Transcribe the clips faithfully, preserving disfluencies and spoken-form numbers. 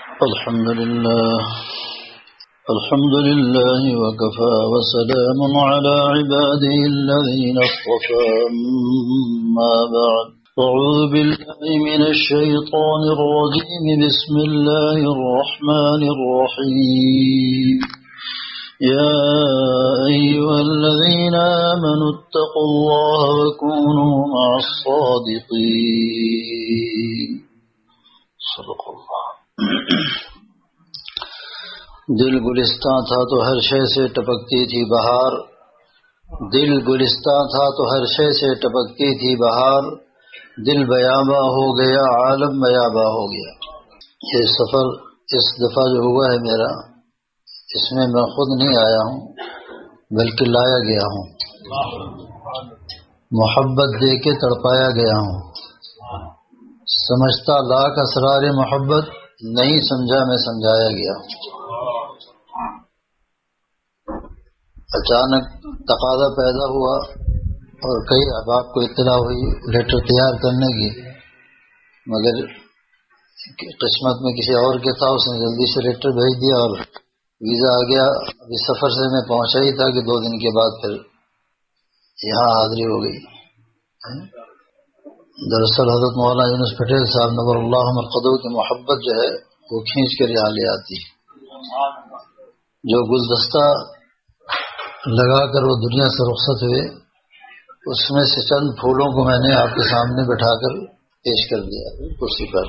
الحمد لله الحمد لله وكفى وسلام على عباده الذين اصطفى. ما بعد، أعوذ بالله من الشيطان الرجيم. بسم الله الرحمن الرحيم. يا أيها الذين آمنوا اتقوا الله وكونوا مع الصادقين. صدق الله. دل گلستان تھا تو ہر شے سے ٹپکتی تھی بہار، دل گلستان تھا تو ہر شے سے ٹپکتی تھی بہار، دل بیاباں ہو گیا عالم بیاباں ہو گیا. یہ سفر اس دفعہ جو ہوا ہے میرا، اس میں میں خود نہیں آیا ہوں بلکہ لایا گیا ہوں، محبت دے کے تڑپایا گیا ہوں. سمجھتا لاکھ اسرار محبت، نہیں سمجھا میں سمجھایا گیا. اچانک تقاضا پیدا ہوا اور کئی احباب کو اطلاع ہوئی لیٹر تیار کرنے کی، مگر قسمت میں کسی اور کے تھا، اس نے جلدی سے لیٹر بھیج دیا اور ویزا آ گیا. ابھی سفر سے میں پہنچا ہی تھا کہ دو دن کے بعد پھر یہاں حاضری ہو گئی. دراصل حضرت مولانا یونس پٹیل صاحب نور اللہ مرقدو کی محبت جو ہے وہ کھینچ کر یہاں لے آتی ہے. جو گلدستہ لگا کر وہ دنیا سے رخصت ہوئے، اس میں سے چند پھولوں کو میں نے آپ کے سامنے بٹھا کر پیش کر دیا کرسی پر.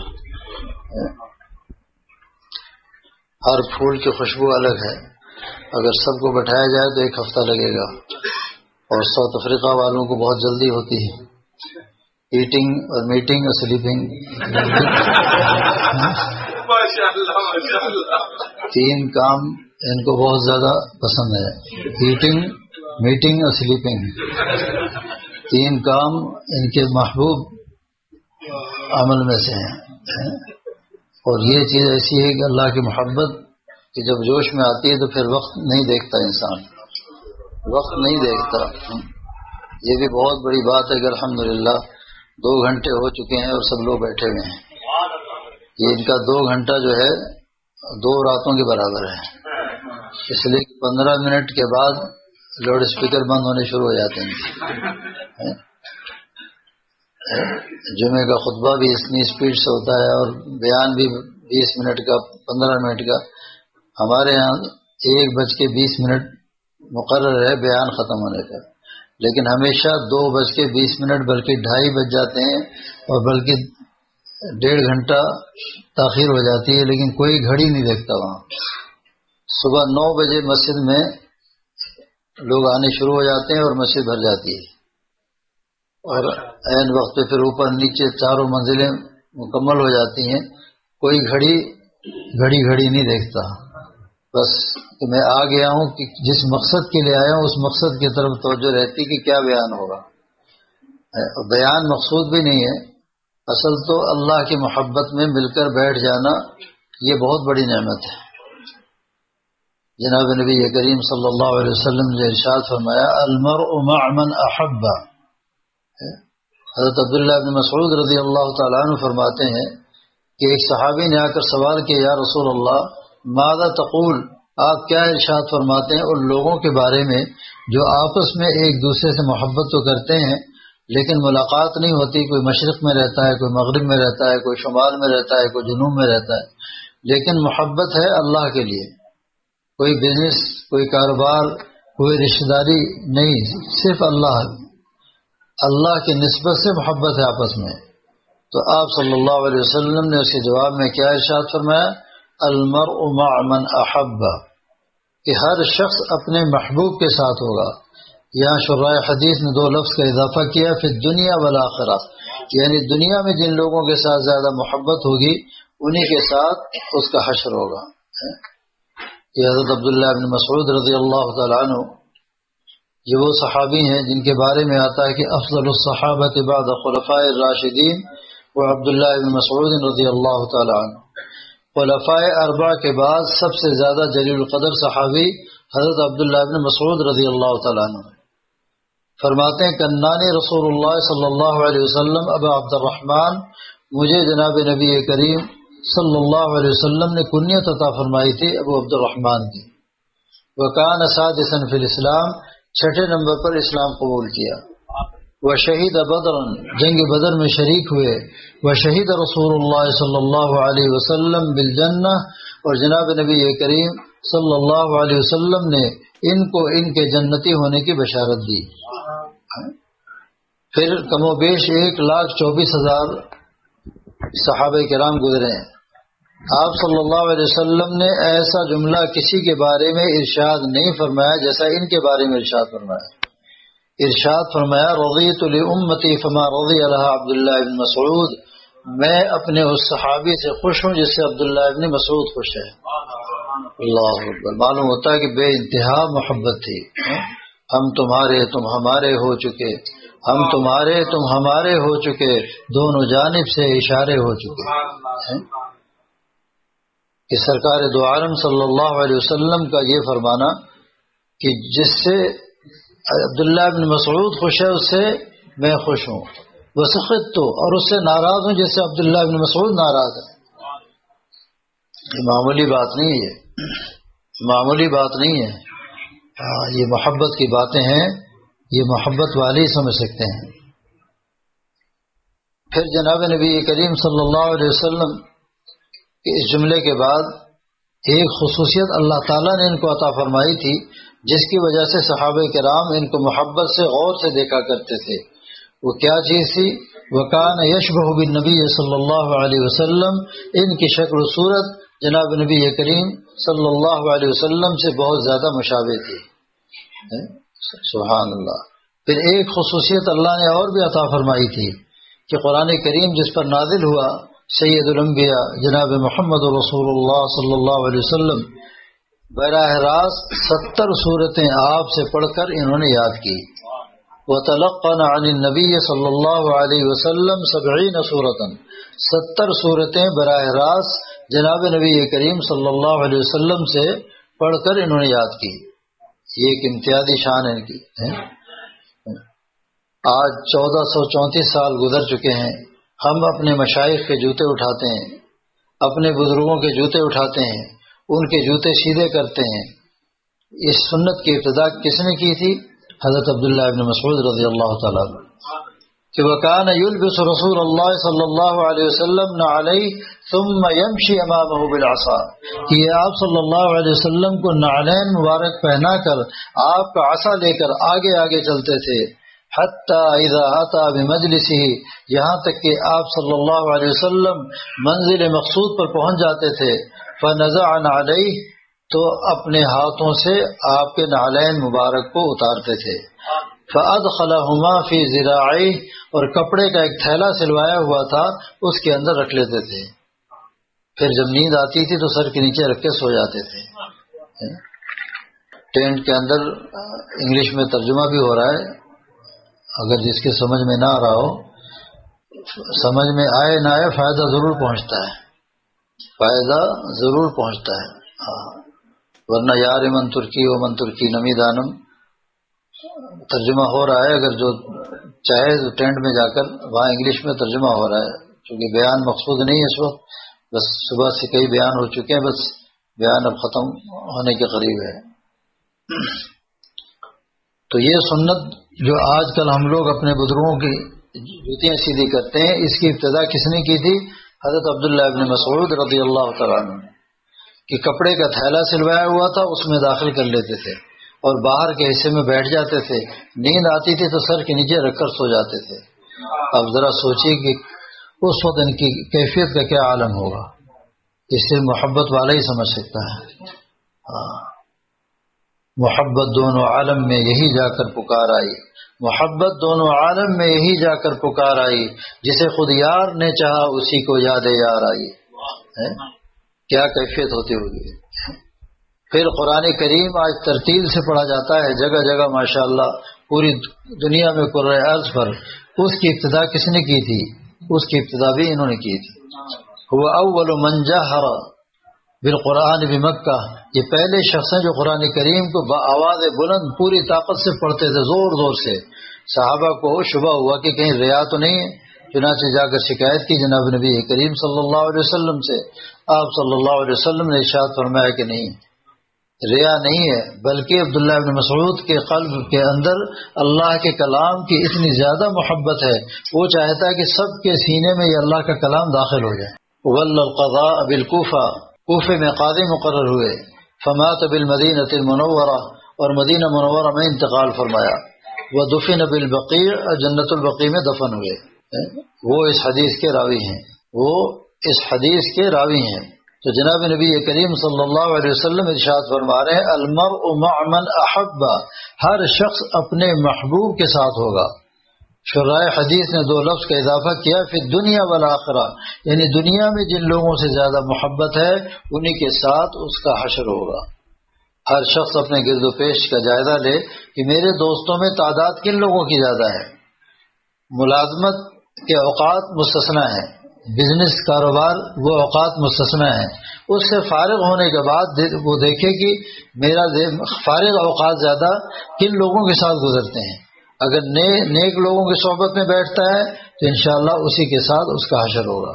ہر پھول کی خوشبو الگ ہے، اگر سب کو بٹھایا جائے تو ایک ہفتہ لگے گا، اور ساؤتھ افریقہ والوں کو بہت جلدی ہوتی ہے. ایٹنگ اور میٹنگ اور سلیپنگ تین کام ان کو بہت زیادہ پسند ہے. ایٹنگ، میٹنگ اور سلیپنگ، تین کام ان کے محبوب عمل میں سے ہیں. اور یہ چیز ایسی ہے کہ اللہ کی محبت کہ جب جوش میں آتی ہے تو پھر وقت نہیں دیکھتا، انسان وقت نہیں دیکھتا. یہ بھی بہت بڑی بات ہے کہ الحمدللہ دو گھنٹے ہو چکے ہیں اور سب لوگ بیٹھے ہوئے ہیں. یہ ان کا دو گھنٹہ جو ہے دو راتوں کے برابر ہے، اس لیے پندرہ منٹ کے بعد لاؤڈ اسپیکر بند ہونے شروع ہو جاتے ہیں. جمعے کا خطبہ بھی اتنی اسپیڈ سے ہوتا ہے اور بیان بھی بیس منٹ کا، پندرہ منٹ کا. ہمارے ہاں ایک بج کے بیس منٹ مقرر ہے بیان ختم ہونے کا، لیکن ہمیشہ دو بج کے بیس منٹ بلکہ ڈھائی بج جاتے ہیں اور بلکہ ڈیڑھ گھنٹہ تاخیر ہو جاتی ہے، لیکن کوئی گھڑی نہیں دیکھتا. وہاں صبح نو بجے مسجد میں لوگ آنے شروع ہو جاتے ہیں اور مسجد بھر جاتی ہے، اور عین وقت پہ پھر اوپر نیچے چاروں منزلیں مکمل ہو جاتی ہیں. کوئی گھڑی گھڑی گھڑی نہیں دیکھتا. بس کہ میں آ گیا ہوں کہ جس مقصد کے لیے آیا ہوں اس مقصد کی طرف توجہ رہتی کہ کیا بیان ہوگا. بیان مقصود بھی نہیں ہے، اصل تو اللہ کی محبت میں مل کر بیٹھ جانا یہ بہت بڑی نعمت ہے. جناب نبی کریم صلی اللہ علیہ وسلم نے ارشاد فرمایا المرء مع من احب. حضرت عبداللہ بن مسعود رضی اللہ تعالیٰ عنہ فرماتے ہیں کہ ایک صحابی نے آ کر سوال کیا، یا رسول اللہ ماذا تقول، آپ کیا ارشاد فرماتے ہیں ان لوگوں کے بارے میں جو آپس میں ایک دوسرے سے محبت تو کرتے ہیں لیکن ملاقات نہیں ہوتی. کوئی مشرق میں رہتا ہے، کوئی مغرب میں رہتا ہے، کوئی شمال میں رہتا ہے، کوئی جنوب میں رہتا ہے، لیکن محبت ہے اللہ کے لیے. کوئی بزنس، کوئی کاروبار، کوئی رشتہ داری نہیں، صرف اللہ اللہ کی نسبت سے محبت ہے آپس میں. تو آپ صلی اللہ علیہ وسلم نے اس کے جواب میں کیا ارشاد فرمایا، المرء مع من احب، کہ ہر شخص اپنے محبوب کے ساتھ ہوگا. یہاں شراح حدیث نے دو لفظ کا اضافہ کیا، پھر دنیا والآخرہ، یعنی دنیا میں جن لوگوں کے ساتھ زیادہ محبت ہوگی انہی کے ساتھ اس کا حشر ہوگا. یہ حضرت عبداللہ بن مسعود رضی اللہ تعالیٰ عنہ یہ وہ صحابی ہیں جن کے بارے میں آتا ہے کہ افضل الصحابہ بعد خلفاء الراشدین و عبداللہ بن مسعود رضی اللہ تعالیٰ عنہ. خلفاء اربعہ کے بعد سب سے زیادہ جلیل القدر صحابی حضرت عبداللہ بن مسعود رضی اللہ تعالیٰ عنہ. فرماتے ہیں کنانی رسول اللہ صلی اللہ علیہ وسلم ابا عبد الرحمن، مجھے جناب نبی کریم صلی اللہ علیہ وسلم نے کنیت عطا فرمائی تھی ابو عبد الرحمن کی. وکان سادسا فی الاسلام، چھٹے نمبر پر اسلام قبول کیا. وہ شہید بدر، جنگ بدر میں شریک ہوئے. وہ شہید رسول اللہ صلی اللہ علیہ وسلم بالجنہ، اور جناب نبی کریم صلی اللہ علیہ وسلم نے ان کو ان کے جنتی ہونے کی بشارت دی. پھر کم و بیش ایک لاکھ چوبیس ہزار صحابہ کرام گزرے ہیں. آپ صلی اللہ علیہ وسلم نے ایسا جملہ کسی کے بارے میں ارشاد نہیں فرمایا جیسا ان کے بارے میں ارشاد فرمایا. ارشاد فرمایا رضیت لامتی فما رضی لها عبداللہ بن مسعود، میں اپنے اس صحابی سے خوش ہوں جس سے عبداللہ بن مسعود خوش ہے. اللہ اکبر. معلوم ہوتا ہے کہ بے انتہا محبت تھی. ہم تمہارے تم ہمارے ہو چکے، ہم تمہارے تم ہمارے ہو چکے، دونوں جانب سے اشارے ہو چکے. کہ سرکار دو عالم صلی اللہ علیہ وسلم کا یہ فرمانا کہ جس سے عبداللہ بن مسعود خوش ہے اس سے میں خوش ہوں. وسخط تو، اور اس سے ناراض ہوں جس سے عبداللہ بن مسعود ناراض ہے. یہ معمولی بات نہیں ہے، معمولی بات نہیں ہے. یہ محبت کی باتیں ہیں، یہ محبت والے ہی سمجھ سکتے ہیں. پھر جناب نبی کریم صلی اللہ علیہ وسلم کہ اس جملے کے بعد ایک خصوصیت اللہ تعالیٰ نے ان کو عطا فرمائی تھی جس کی وجہ سے صحابہ کرام ان کو محبت سے غور سے دیکھا کرتے تھے. وہ کیا چیز تھی؟ وکان یشبہ بالنبی صلی اللہ علیہ وسلم، ان کی شکل و صورت جناب نبی کریم صلی اللہ علیہ وسلم سے بہت زیادہ مشابہ تھی. سبحان اللہ. پھر ایک خصوصیت اللہ نے اور بھی عطا فرمائی تھی کہ قرآن کریم جس پر نازل ہوا سید الانبیاء جناب محمد رسول اللہ صلی اللہ علیہ وسلم، براہ راست ستر صورتیں آپ سے پڑھ کر انہوں نے یاد کی. وتلقن عن النبی صلی اللہ علیہ وسلم سبعین صورتاً، ستر صورتیں براہ راست جناب نبی کریم صلی اللہ علیہ وسلم سے پڑھ کر انہوں نے یاد کی. یہ ایک امتیازی شان ہے ان کی. آج چودہ سو چونتیس سال گزر چکے ہیں، ہم اپنے مشائخ کے جوتے اٹھاتے ہیں، اپنے بزرگوں کے جوتے اٹھاتے ہیں، ان کے جوتے سیدھے کرتے ہیں. اس سنت کی ابتدا کس نے کی تھی؟ حضرت عبداللہ ابن مسعود رضی اللہ تعالیٰ عنہ. کہ وکان یلبس رسول اللہ صلی اللہ علیہ وسلم نعلیہ ثم یمشی امامہ بالعصا، کہ یہ آپ صلی اللہ علیہ وسلم کو نعلین مبارک پہنا کر آپ کا عصا لے کر آگے آگے چلتے تھے. حتی اذا اتا بمجلسہ، یہاں تک کہ آپ صلی اللہ علیہ وسلم منزل مقصود پر پہنچ جاتے تھے. فنزع نعلیہ، تو اپنے ہاتھوں سے آپ کے نعلین مبارک کو اتارتے تھے. فادخلہما فی ذراعیہ، اور کپڑے کا ایک تھیلا سلوایا ہوا تھا اس کے اندر رکھ لیتے تھے. پھر جب نیند آتی تھی تو سر کے نیچے رکھ کے سو جاتے تھے. ٹینٹ کے اندر انگلش میں ترجمہ بھی ہو رہا ہے، اگر جس کے سمجھ میں نہ آ رہا ہو، سمجھ میں آئے نہ آئے فائدہ ضرور پہنچتا ہے، فائدہ ضرور پہنچتا ہے. ہاں، ورنہ یار من ترکی و من ترکی نمی دانم ترجمہ ہو رہا ہے. اگر جو چاہے تو ٹینٹ میں جا کر وہاں انگلش میں ترجمہ ہو رہا ہے، چونکہ بیان مقصود نہیں ہے اس وقت، بس صبح سے کئی بیان ہو چکے ہیں، بس بیان اب ختم ہونے کے قریب ہے. تو یہ سنت جو آج کل ہم لوگ اپنے بزرگوں کی جوتیاں سیدھی کرتے ہیں، اس کی ابتدا کس نے کی تھی؟ حضرت عبداللہ ابن مسعود رضی اللہ تعالیٰ عنہ نے. کہ کپڑے کا تھیلا سلوایا ہوا تھا، اس میں داخل کر لیتے تھے اور باہر کے حصے میں بیٹھ جاتے تھے. نیند آتی تھی تو سر کے نیچے رکھ کر سو جاتے تھے. اب ذرا سوچیے کہ اس وقت ان کی کیفیت کا کیا عالم ہوگا. اس سے محبت والا ہی سمجھ سکتا ہے. ہاں، محبت دونوں عالم میں یہی جا کر پکار آئی، محبت دونوں عالم میں یہی جا کر پکار آئی، جسے خود یار نے چاہا اسی کو یاد یار آئی. کیا کیفیت ہوتی ہوگی. پھر قرآن کریم آج ترتیل سے پڑھا جاتا ہے جگہ جگہ ماشاءاللہ پوری دنیا میں قرآن ارض پر. اس کی ابتدا کس نے کی تھی؟ اس کی ابتدا بھی انہوں نے کی تھی. هو اول من جہر بالقرآن بمکہ، یہ پہلے شخص ہیں جو قرآن کریم کو بآواز بلند پوری طاقت سے پڑھتے تھے، زور زور سے. صحابہ کو شبہ ہوا کہ کہیں ریا تو نہیں ہے، چنانچہ جا کر شکایت کی جناب نبی کریم صلی اللہ علیہ وسلم سے. آپ صلی اللہ علیہ وسلم نے ارشاد فرمایا کہ نہیں، ریا نہیں ہے، بلکہ عبداللہ ابن مسعود کے قلب کے اندر اللہ کے کلام کی اتنی زیادہ محبت ہے، وہ چاہتا ہے کہ سب کے سینے میں یہ اللہ کا کلام داخل ہو جائے. وَلَّ الْقَضَاءَ بِالْكُوفَةِ، کوفے میں قاضی مقرر ہوئے. فَمَاتَ بِالْمَدِينَةِ الْمُنَوَّرَةِ، اور مدینہ منورہ میں انتقال فرمایا. وَدُفِنَ بِالْبَقِيعِ، جنت البقیع میں دفن ہوئے. وہ اس حدیث کے راوی ہیں وہ اس حدیث کے راوی ہیں. تو جناب نبی کریم صلی اللہ علیہ وسلم ارشاد فرما رہے ہیں المرء مع من احب، ہر شخص اپنے محبوب کے ساتھ ہوگا. شرائع حدیث نے دو لفظ کا اضافہ کیا، فی الدنیا والآخرہ، یعنی دنیا میں جن لوگوں سے زیادہ محبت ہے انہی کے ساتھ اس کا حشر ہوگا. ہر شخص اپنے گرد و پیش کا جائزہ لے کہ میرے دوستوں میں تعداد کن لوگوں کی زیادہ ہے. ملازمت کے اوقات مستثنی ہیں، بزنس کاروبار وہ اوقات مستثنی ہیں. اس سے فارغ ہونے کے بعد وہ دیکھے کہ میرا فارغ اوقات زیادہ کن لوگوں کے ساتھ گزرتے ہیں. اگر نیک لوگوں کی صحبت میں بیٹھتا ہے تو انشاءاللہ اسی کے ساتھ اس کا حشر ہوگا.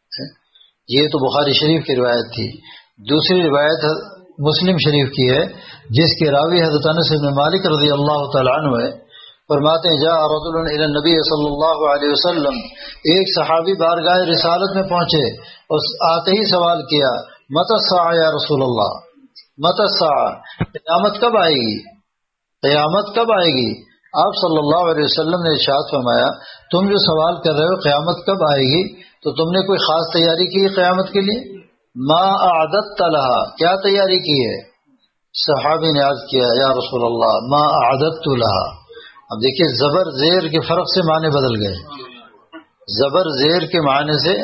یہ تو بخاری شریف کی روایت تھی. دوسری روایت مسلم شریف کی ہے جس کے راوی حضرت انس بن مالک رضی اللہ تعالیٰ عنہ ہے. فرماتے ہیں جاء رجل الی النبی صلی اللہ علیہ وسلم، ایک صحابی بارگاہ رسالت میں پہنچے اور آتے ہی سوال کیا متی الساعہ یا رسول اللہ، متی الساعہ، قیامت کب آئے گی، قیامت کب آئے گی. آپ صلی اللہ علیہ وسلم نے ارشاد فرمایا تم جو سوال کر رہے ہو قیامت کب آئے گی تو تم نے کوئی خاص تیاری کی قیامت کے لیے؟ ما اعددت لها، کیا تیاری کی ہے؟ صحابی نے عرض کیا یا رسول اللہ ما اعددت لها. اب دیکھیے زبر زیر کے فرق سے معنی بدل گئے. زبر زیر کے معنی سے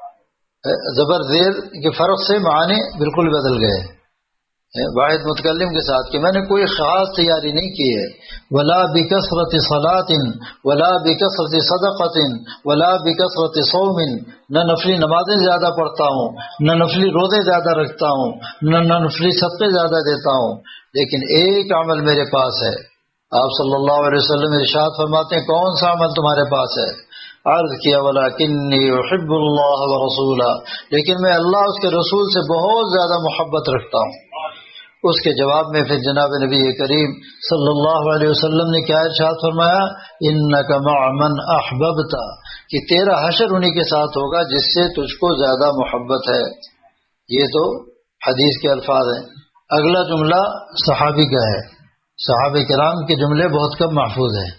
زبر زیر کے فرق سے معنی بالکل بدل گئے واحد متکلم کے ساتھ کہ میں نے کوئی خاص تیاری نہیں کی ہے. ولا بکثرت صلاۃ ولا بکثرت صدقۃ ولا بکثرت صوم، نہ نفلی نمازیں زیادہ پڑھتا ہوں، نہ نفلی روزے زیادہ رکھتا ہوں، نہ نفلی صدقے زیادہ دیتا ہوں، لیکن ایک عمل میرے پاس ہے. آپ صلی اللہ علیہ وسلم ارشاد فرماتے ہیں کون سا عمل تمہارے پاس ہے؟ عرض کیا ولکنی احب اللہ ورسولہ، لیکن میں اللہ اس کے رسول سے بہت زیادہ محبت رکھتا ہوں. اس کے جواب میں پھر جناب نبی کریم صلی اللہ علیہ وسلم نے کیا ارشاد فرمایا انک مع من احببت، کہ تیرا حشر انہی کے ساتھ ہوگا جس سے تجھ کو زیادہ محبت ہے. یہ تو حدیث کے الفاظ ہیں. اگلا جملہ صحابی کا ہے. صحابہ کرام کے جملے بہت کم محفوظ ہیں.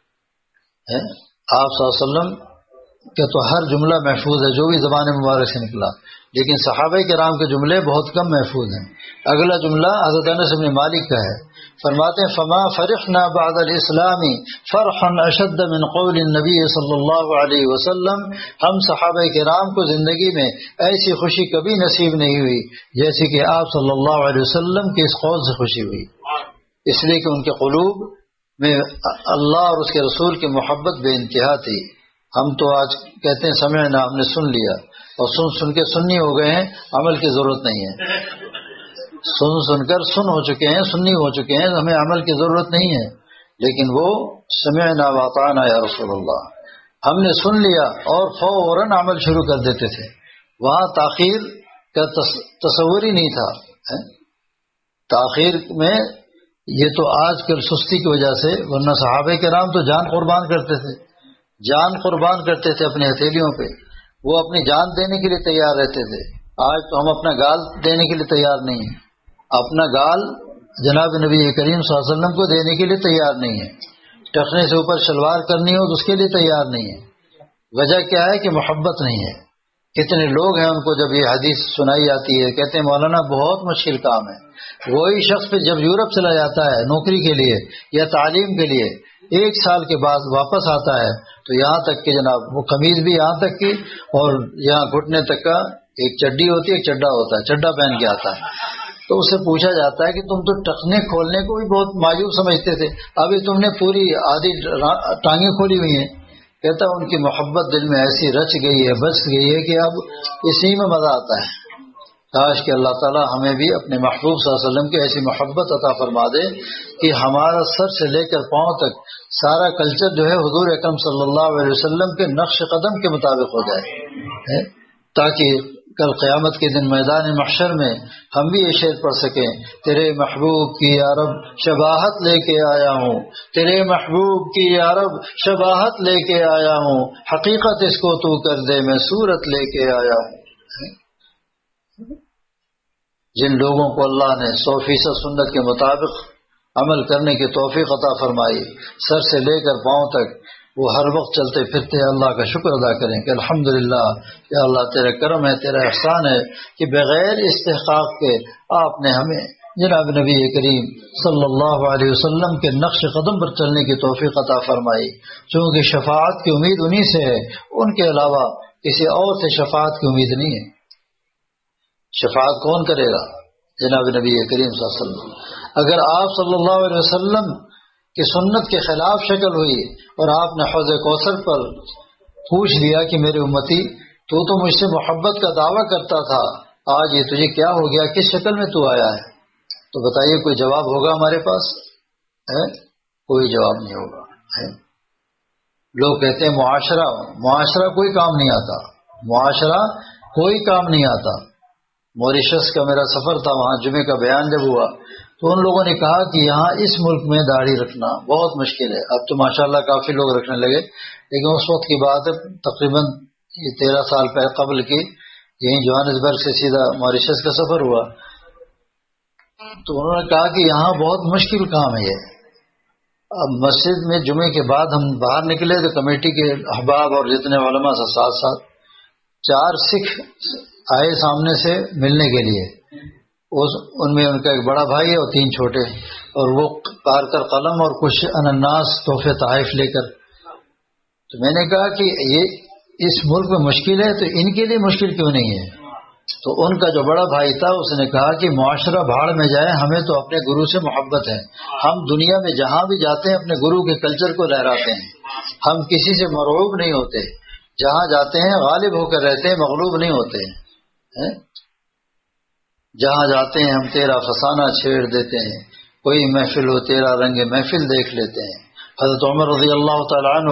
آپ صلی اللہ علیہ وسلم کا تو ہر جملہ محفوظ ہے جو بھی زبان مبارک سے نکلا، لیکن صحابہ کرام کے جملے بہت کم محفوظ ہیں. اگلا جملہ حضرت انس بن مالک کا ہے. فرماتے ہیں فما فرحنا بعد الاسلام فرحا اشد من قول النبی صلی اللہ علیہ وسلم، ہم صحابہ کرام کو زندگی میں ایسی خوشی کبھی نصیب نہیں ہوئی جیسے کہ آپ صلی اللہ علیہ وسلم کے اس قول سے خوشی ہوئی، اس لیے کہ ان کے قلوب میں اللہ اور اس کے رسول کی محبت بے انتہا تھی. ہم تو آج کہتے ہیں سمعنا، ہم نے سن لیا اور سن سن کے سنی ہو گئے ہیں، عمل کی ضرورت نہیں ہے. سن سن کر سن ہو چکے ہیں، سنی ہو چکے ہیں، ہمیں عمل کی ضرورت نہیں ہے. لیکن وہ سمعنا واطعنا یا رسول اللہ، ہم نے سن لیا اور فوراً عمل شروع کر دیتے تھے. وہاں تاخیر کا تصور ہی نہیں تھا. تاخیر میں یہ تو آج کل سستی کی وجہ سے، ورنہ صحابہ کرام تو جان قربان کرتے تھے، جان قربان کرتے تھے اپنی ہتھیلیوں پہ. وہ اپنی جان دینے کے لیے تیار رہتے تھے. آج تو ہم اپنا گال دینے کے لیے تیار نہیں ہیں. اپنا گال جناب نبی کریم صلی اللہ علیہ وسلم کو دینے کے لیے تیار نہیں ہے. ٹخنے سے اوپر شلوار کرنی ہو تو اس کے لیے تیار نہیں ہے. وجہ کیا ہے کہ محبت نہیں ہے. کتنے لوگ ہیں ان کو جب یہ حدیث سنائی جاتی ہے کہتے ہیں مولانا بہت مشکل کام ہے. وہی شخص پھر جب یورپ چلا جاتا ہے نوکری کے لیے یا تعلیم کے لیے، ایک سال کے بعد واپس آتا ہے تو یہاں تک کہ جناب وہ قمیض بھی یہاں تک کی اور یہاں گھٹنے تک کا ایک چڈی ہوتی ہے، ایک چڈا ہوتا ہے، چڈا پہن کے آتا ہے. تو اس سے پوچھا جاتا ہے کہ تم تو ٹخنے کھولنے کو بھی بہت مایوب سمجھتے تھے، ابھی تم نے پوری آدھی ٹانگیں کھولی ہوئی ہیں. کہتا ان کی محبت دل میں ایسی رچ گئی ہے، بس گئی ہے کہ اب اسی میں مزہ آتا ہے. کاش کہ اللہ تعالیٰ ہمیں بھی اپنے محبوب صلی اللہ علیہ وسلم کی ایسی محبت عطا فرما دے کہ ہمارا سر سے لے کر پاؤں تک سارا کلچر جو ہے حضور اکرم صلی اللہ علیہ وسلم کے نقش قدم کے مطابق ہو جائے، تاکہ کل قیامت کے دن میدان محشر میں ہم بھی یہ شعر پڑھ سکیں، تیرے محبوب کی یا رب شباہت لے کے آیا ہوں، تیرے محبوب کی یا رب شباہت لے کے آیا ہوں، حقیقت اس کو تو کر دے میں صورت لے کے آیا ہوں۔ جن لوگوں کو اللہ نے سو فیصد سنت کے مطابق عمل کرنے کی توفیق عطا فرمائی، سر سے لے کر پاؤں تک وہ ہر وقت چلتے پھرتے اللہ کا شکر ادا کریں کہ الحمدللہ یا اللہ تیرا کرم ہے، تیرا احسان ہے کہ بغیر استحقاق کے آپ نے ہمیں جناب نبی کریم صلی اللہ علیہ وسلم کے نقش قدم پر چلنے کی توفیق عطا فرمائی۔ چونکہ شفاعت کی امید انہی سے ہے، ان کے علاوہ کسی اور سے شفاعت کی امید نہیں ہے۔ شفاعت کون کرے گا؟ جناب نبی کریم صلی اللہ علیہ وسلم۔ اگر آپ صلی اللہ علیہ وسلم کی سنت کے خلاف شکل ہوئی اور آپ نے حوض کوثر پر پوچھ لیا کہ میرے امتی تو تو مجھ سے محبت کا دعویٰ کرتا تھا، آج یہ تجھے کیا ہو گیا، کس شکل میں تو آیا ہے؟ تو بتائیے کوئی جواب ہوگا ہمارے پاس ہے؟ کوئی جواب نہیں ہوگا ہے۔ لوگ کہتے ہیں معاشرہ معاشرہ کوئی کام نہیں آتا، معاشرہ کوئی کام نہیں آتا۔ موریشس کا میرا سفر تھا، وہاں جمعے کا بیان جب ہوا تو ان لوگوں نے کہا کہ یہاں اس ملک میں داڑھی رکھنا بہت مشکل ہے۔ اب تو ماشاءاللہ کافی لوگ رکھنے لگے، لیکن اس وقت کی بات ہے تقریباً یہ تیرہ سال پہلے قبل کی، یہیں جوہانسبرگ سے سیدھا موریشس کا سفر ہوا تو انہوں نے کہا کہ یہاں بہت مشکل کام ہے یہ۔ اب مسجد میں جمعے کے بعد ہم باہر نکلے تو کمیٹی کے احباب اور جتنے علماء سے ساتھ ساتھ چار سکھ آئے سامنے سے ملنے کے لیے، اس ان میں ان کا ایک بڑا بھائی ہے اور تین چھوٹے، اور وہ کار کر قلم اور کچھ انناس تحفے تحائف لے کر۔ تو میں نے کہا کہ یہ اس ملک میں مشکل ہے تو ان کے لیے مشکل کیوں نہیں ہے؟ تو ان کا جو بڑا بھائی تھا اس نے کہا کہ معاشرہ بھاڑ میں جائے، ہمیں تو اپنے گرو سے محبت ہے، ہم دنیا میں جہاں بھی جاتے ہیں اپنے گرو کے کلچر کو لہراتے ہیں، ہم کسی سے مرعوب نہیں ہوتے، جہاں جاتے ہیں غالب ہو کر رہتے ہیں، مغلوب نہیں ہوتے ہیں۔ جہاں جاتے ہیں ہم تیرا فسانہ چھیڑ دیتے ہیں، کوئی محفل ہو تیرا رنگ محفل دیکھ لیتے ہیں۔ حضرت عمر رضی اللہ تعالیٰ عنہ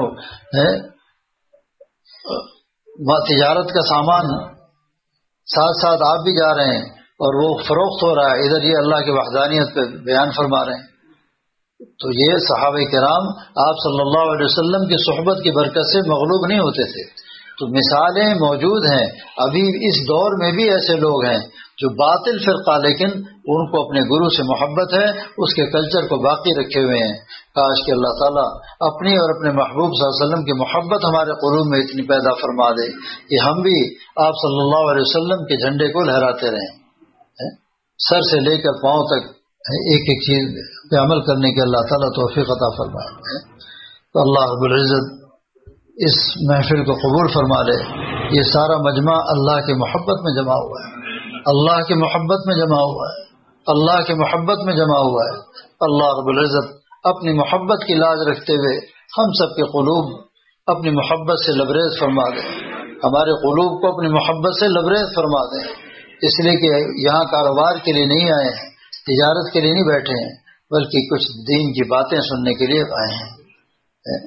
تجارت کا سامان ساتھ ساتھ آپ بھی جا رہے ہیں اور وہ فروخت ہو رہا ہے، ادھر یہ اللہ کی وحدانیت پہ بیان فرما رہے ہیں۔ تو یہ صحابہ کرام آپ صلی اللہ علیہ وسلم کی صحبت کی برکت سے مغلوب نہیں ہوتے تھے۔ تو مثالیں موجود ہیں، ابھی اس دور میں بھی ایسے لوگ ہیں جو باطل فرقہ لیکن ان کو اپنے گرو سے محبت ہے، اس کے کلچر کو باقی رکھے ہوئے ہیں۔ کاش کہ اللہ تعالیٰ اپنی اور اپنے محبوب صلی اللہ علیہ وسلم کی محبت ہمارے قلوب میں اتنی پیدا فرما دے کہ ہم بھی آپ صلی اللہ علیہ وسلم کے جھنڈے کو لہراتے رہیں، سر سے لے کر پاؤں تک ایک ایک چیز پہ عمل کرنے کے اللہ تعالیٰ توفیق عطا فرمائے۔ تو اللہ رب العزت اس محفل کو قبول فرما لے۔ یہ سارا مجمع اللہ کی محبت میں جمع ہوا ہے، اللہ کی محبت میں جمع ہوا ہے، اللہ کی محبت میں جمع ہوا ہے۔ اللہ رب العزت اپنی محبت کی لاج رکھتے ہوئے ہم سب کے قلوب اپنی محبت سے لبریز فرما دیں، ہمارے قلوب کو اپنی محبت سے لبریز فرما دیں، اس لیے کہ یہاں کاروبار کے لیے نہیں آئے ہیں، تجارت کے لیے نہیں بیٹھے ہیں، بلکہ کچھ دین کی باتیں سننے کے لیے آئے ہیں۔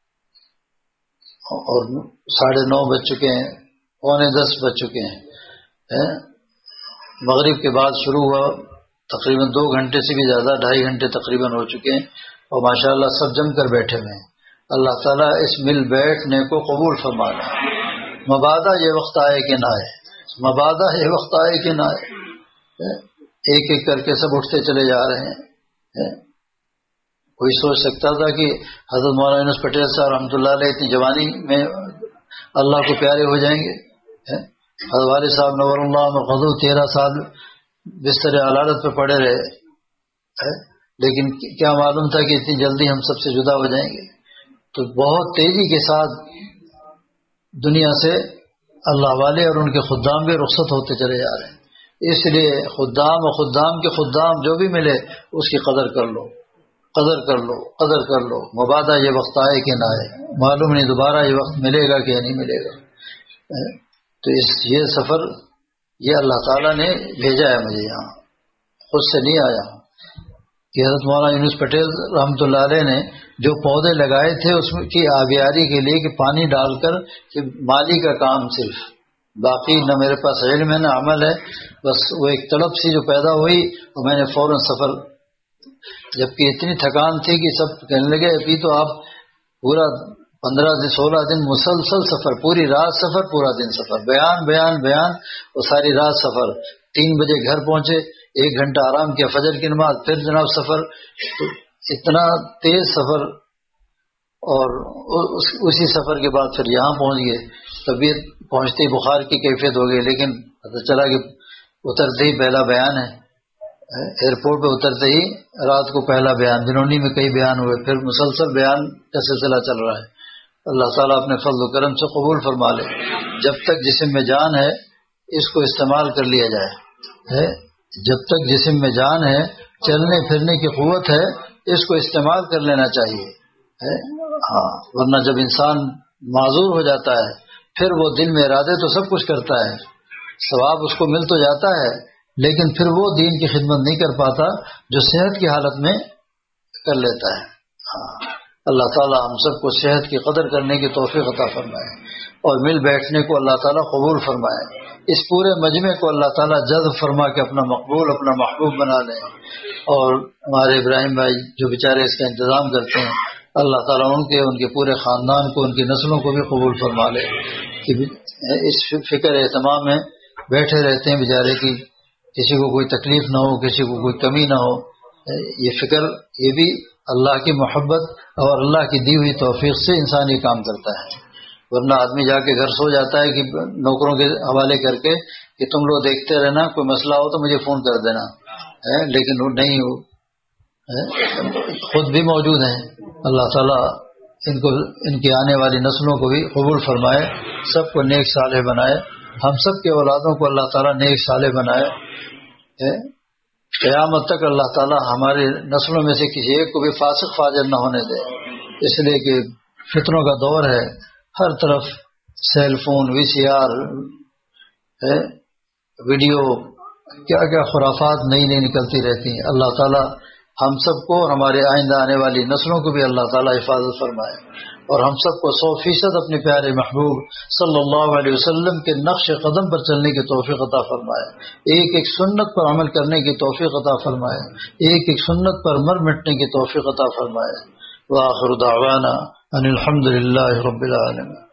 اور ساڑھے نو بج چکے ہیں، پونے دس بج چکے ہیں، مغرب کے بعد شروع ہوا، تقریباً دو گھنٹے سے بھی زیادہ، ڈھائی گھنٹے تقریباً ہو چکے ہیں، اور ماشاءاللہ سب جم کر بیٹھے ہوئے ہیں۔ اللہ تعالیٰ اس مل بیٹھنے کو قبول فرمانا۔ مبادہ یہ وقت آئے کہ نہ آئے، مبادہ یہ وقت آئے کہ نہ آئے، ایک ایک کر کے سب اٹھتے چلے جا رہے ہیں۔ کوئی سوچ سکتا تھا کہ حضرت مولانا یونس پٹیل صاحب رحمۃ اللہ علیہ اتنی جوانی میں اللہ کو پیارے ہو جائیں گے؟ حضرت والد صاحب نور اللہ مقدو تیرہ سال بستر علالت پہ پڑے رہے، لیکن کیا معلوم تھا کہ اتنی جلدی ہم سب سے جدا ہو جائیں گے۔ تو بہت تیزی کے ساتھ دنیا سے اللہ والے اور ان کے خدام بھی رخصت ہوتے چلے جا رہے ہیں۔ اس لیے خدام اور خدام کے خدام جو بھی ملے اس کی قدر کر لو، قدر کر لو، قدر کر لو۔ مبادہ یہ وقت آئے کہ نہ آئے، معلوم نہیں دوبارہ یہ وقت ملے گا کہ نہیں ملے گا۔ تو اس یہ سفر یہ اللہ تعالیٰ نے بھیجا ہے مجھے یہاں، خود سے نہیں آیا کہ حضرت مولانا یونس پٹیل رحمۃ اللہ علیہ نے جو پودے لگائے تھے اس کی آبیاری کے لیے کہ پانی ڈال کر کہ مالی کا کام صرف، باقی نہ میرے پاس علم ہے نہ عمل ہے، بس وہ ایک طلب سی جو پیدا ہوئی اور میں نے فوراً سفر، جبکہ اتنی تھکان تھی کہ سب کہنے لگے ابھی تو آپ پورا پندرہ دن سولہ دن مسلسل سفر، پوری رات سفر، پورا دن سفر، بیان بیان بیان اور ساری رات سفر، تین بجے گھر پہنچے، ایک گھنٹہ آرام کیا، فجر کی نماز، پھر جناب سفر، تو اتنا تیز سفر، اور اسی سفر کے بعد پھر یہاں پہنچ گئے، طبیعت پہنچتے ہی بخار کی کیفیت ہو گئی، لیکن پتہ چلا کہ اترتے ہی پہلا بیان ہے، ایئرپورٹ پہ اترتے ہی رات کو پہلا بیان، بنونی میں کئی بیان ہوئے، پھر مسلسل بیان کا سلسلہ چل رہا ہے۔ اللہ تعالیٰ اپنے فضل و کرم سے قبول فرما لے۔ جب تک جسم میں جان ہے اس کو استعمال کر لیا جائے، جب تک جسم میں جان ہے، چلنے پھرنے کی قوت ہے، اس کو استعمال کر لینا چاہیے، ہاں، ورنہ جب انسان معذور ہو جاتا ہے پھر وہ دل میں ارادے تو سب کچھ کرتا ہے، ثواب اس کو مل تو جاتا ہے، لیکن پھر وہ دین کی خدمت نہیں کر پاتا جو صحت کی حالت میں کر لیتا ہے۔ ہاں، اللہ تعالیٰ ہم سب کو صحت کی قدر کرنے کی توفیق عطا فرمائے اور مل بیٹھنے کو اللہ تعالیٰ قبول فرمائے، اس پورے مجمع کو اللہ تعالیٰ جذب فرما کے اپنا مقبول، اپنا محبوب بنا لے، اور ہمارے ابراہیم بھائی جو بیچارے اس کا انتظام کرتے ہیں، اللہ تعالیٰ ان کے ان کے پورے خاندان کو، ان کی نسلوں کو بھی قبول فرما لے، کہ اس فکر اہتمام میں بیٹھے رہتے ہیں بیچارے کی کسی کو کوئی تکلیف نہ ہو، کسی کو کوئی کمی نہ ہو، یہ فکر، یہ بھی اللہ کی محبت اور اللہ کی دی ہوئی توفیق سے انسان یہ کام کرتا ہے، ورنہ آدمی جا کے گھر سو جاتا ہے کہ نوکروں کے حوالے کر کے کہ تم لوگ دیکھتے رہنا، کوئی مسئلہ ہو تو مجھے فون کر دینا، لیکن وہ نہیں ہو، خود بھی موجود ہیں۔ اللہ تعالیٰ ان کو، ان کی آنے والی نسلوں کو بھی قبول فرمائے، سب کو نیک صالح بنائے، ہم سب کے اولادوں کو اللہ تعالیٰ نیک صالح بنائے، قیامت تک اللہ تعالیٰ ہماری نسلوں میں سے کسی ایک کو بھی فاسق فاجر نہ ہونے دے، اس لیے کہ فتنوں کا دور ہے، ہر طرف cell phone, V C R, video, کیا کیا خرافات نئی نئی نکلتی رہتی ہیں۔ اللہ تعالیٰ ہم سب کو اور ہمارے آئندہ آنے والی نسلوں کو بھی اللہ تعالیٰ حفاظت فرمائے، اور ہم سب کو سو فیصد اپنے پیارے محبوب صلی اللہ علیہ وسلم کے نقش قدم پر چلنے کی توفیق عطا فرمائے، ایک ایک سنت پر عمل کرنے کی توفیق عطا فرمائے، ایک ایک سنت پر مر مٹنے کی توفیق عطا فرمائے۔ وآخر دعوانا ان الحمد للہ رب العالمین۔